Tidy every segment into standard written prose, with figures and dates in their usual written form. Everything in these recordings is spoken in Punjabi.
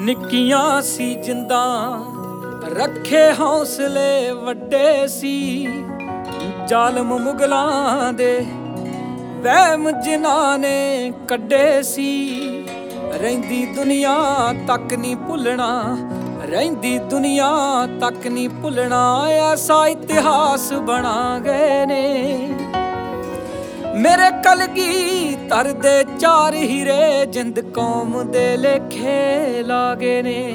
ਨਿੱਕੀਆਂ ਸੀ ਜਿੰਦਾਂ ਰੱਖੇ ਹੌਸਲੇ ਵੱਡੇ ਸੀ। ਜ਼ਾਲਮ ਮੁਗਲਾਂ ਦੇ ਵਹਿਮ ਜਿਨ੍ਹਾਂ ਨੇ ਕੱਢੇ ਸੀ। ਰਹਿੰਦੀ ਦੁਨੀਆ ਤੱਕ ਨਹੀਂ ਭੁੱਲਣਾ, ਰਹਿੰਦੀ ਦੁਨੀਆ ਤੱਕ ਨਹੀਂ ਭੁੱਲਣਾ। ਐਸਾ ਇਤਿਹਾਸ ਬਣਾ ਗਏ ਨੇ ਮੇਰੇ ਕਲਗੀਧਰ ਦੇ ਚਾਰ ਹੀਰੇ, ਜਿੰਦ ਕੌਮ ਦੇ ਲੇਖੇ ਲਾਗੇ ਨੇ।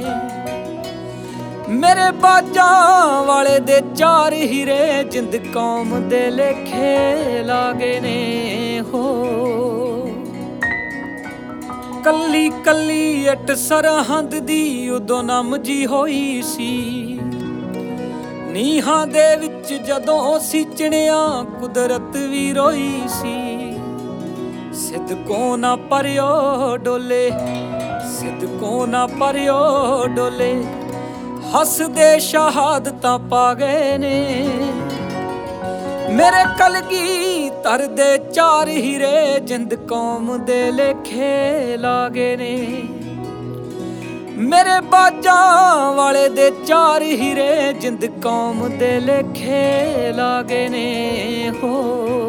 ਮੇਰੇ ਬਾਜਾਂ ਵਾਲੇ ਦੇ ਚਾਰ ਹੀਰੇ, ਜਿੰਦ ਕੌਮ ਦੇ ਲੇਖੇ ਲਾਗੇ ਨੇ। ਹੋ ਕੱਲੀ ਕੱਲੀ ਇੱਟ ਸਰਹੰਦ ਦੀ ਉਦੋਂ ਨਮਜੀ ਹੋਈ ਸੀ। ਨੀਹਾਂ ਦੇ ਵਿੱਚ ਜਦੋਂ ਸੀਚਣਿਆ ਕੁਦਰਤ ਵੀ ਰੋਈ ਸੀ। ਸਿਦਕੋਂ ਨਾ ਪਰਿਓ ਡੋਲੇ, ਸਿਦਕੋਂ ਨਾ ਪਰਿਓ ਡੋਲੇ, ਹੱਸਦੇ ਸ਼ਹਾਦਤਾਂ ਪਾ ਗਏ ਨੇ ਮੇਰੇ ਕਲਗੀਧਰ ਦੇ ਚਾਰ ਹੀਰੇ, ਜਿੰਦ ਕੌਮ ਦੇ ਲੇਖੇ ਲਾਗੇ ਨੇ। ਮੇਰੇ ਬਾਜਾਂ ਵਾਲੇ ਦੇ ਚਾਰ ਹੀਰੇ, ਜਿੰਦ ਕੌਮ ਦੇ ਲੇਖੇ ਲਾਗੇ ਨੇ। ਹੋ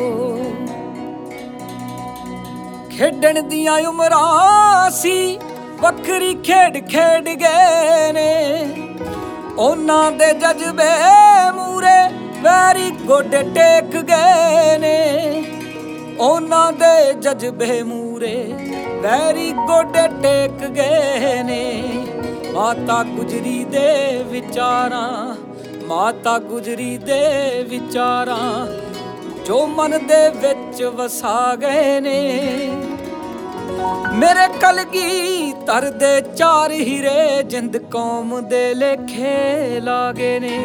ਖੇਡਣ ਦੀਆਂ ਉਮਰਾਂ ਸੀ, ਵੱਖਰੀ ਖੇਡ ਖੇਡ ਗਏ ਨੇ। ਉਹਨਾਂ ਦੇ ਜਜ਼ਬੇ ਮੂਰੇ ਵੈਰੀ ਗੋਡੇ ਟੇਕ ਗਏ ਨੇ। ਉਹਨਾਂ ਦੇ ਜਜ਼ਬੇ ਮੂਰੇ ਵੈਰੀ ਗੋਡੇ ਟੇਕ ਗਏ ਨੇ। ਮਾਤਾ ਗੁਜਰੀ ਦੇ ਵਿਚਾਰਾਂ, ਮਾਤਾ ਗੁਜਰੀ ਦੇ ਵਿਚਾਰਾਂ ਜੋ ਮਨ ਦੇ ਵਿੱਚ ਵਸਾ ਗਏ ਨੇ ਮੇਰੇ ਕਲਗੀਧਰ ਦੇ ਚਾਰ ਹੀਰੇ, ਜਿੰਦ ਕੌਮ ਦੇ ਲੇਖੇ ਲਾਗੇ ਨੇ।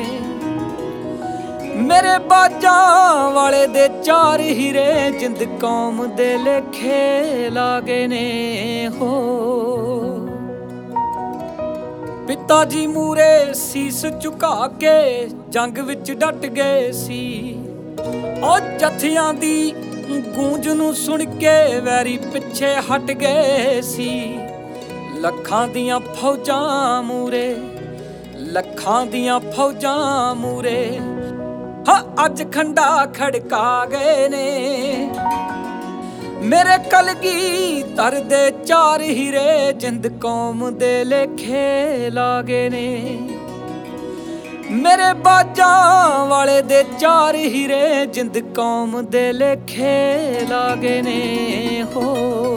ਮੇਰੇ ਬਾਜਾਂ ਵਾਲੇ ਦੇ ਚਾਰ ਹੀਰੇ, ਜਿੰਦ ਕੌਮ ਦੇ ਲੇਖੇ ਲਾਗੇ ਨੇ। ਹੋ ਪਿਤਾ ਜੀ ਮੂਰੇ ਸੀਸ ਝੁਕਾ ਕੇ ਜੰਗ ਵਿੱਚ ਡਟ ਗਏ ਸੀ। ਉਹ ਜਥਿਆਂ ਦੀ ਗੂੰਜ ਨੂੰ ਸੁਣ ਕੇ ਵੈਰੀ ਪਿੱਛੇ ਹਟ ਗਏ ਸੀ। ਲੱਖਾਂ ਦੀਆਂ ਫੌਜਾਂ ਮੂਰੇ, ਲੱਖਾਂ ਦੀਆਂ ਫੌਜਾਂ ਮੂਰੇ, ਹਾਂ ਅੱਜ ਖੰਡਾ ਖੜਕਾ ਗਏ ਨੇ ਮੇਰੇ ਕਲਗੀਧਰ ਦੇ ਚਾਰ ਹੀਰੇ, ਜਿੰਦ ਕੌਮ ਦੇ ਲੇਖੇ ਲਾਗੇ ਨੇ। ਮੇਰੇ ਬਾਜਾਂ ਵਾਲੇ ਦੇ ਚਾਰ ਹੀਰੇ, ਜਿੰਦ ਕੌਮ ਦੇ ਲੇਖੇ ਲਾਗੇ ਨੇ। ਹੋ